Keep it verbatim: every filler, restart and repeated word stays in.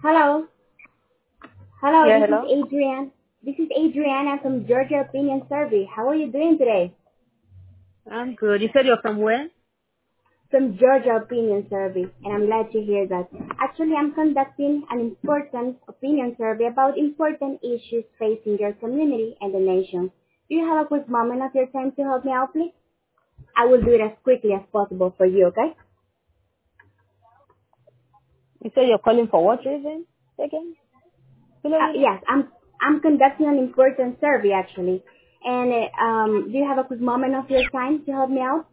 Hello. Hello, Yeah, this is hello. Adrienne. This is Adriana from Georgia Opinion Survey. How are you doing today? I'm good. You said you're from where? From Georgia Opinion Survey, and I'm glad to hear that. Actually, I'm conducting an important opinion survey about important issues facing your community and the nation. Do you have a quick moment of your time to help me out, please? I will do it as quickly as possible for you, okay? You said you're calling for what reason? Again? Uh, Hello? yes, I'm I'm conducting an important survey actually. And uh, um, do you have a quick moment of your time to help me out?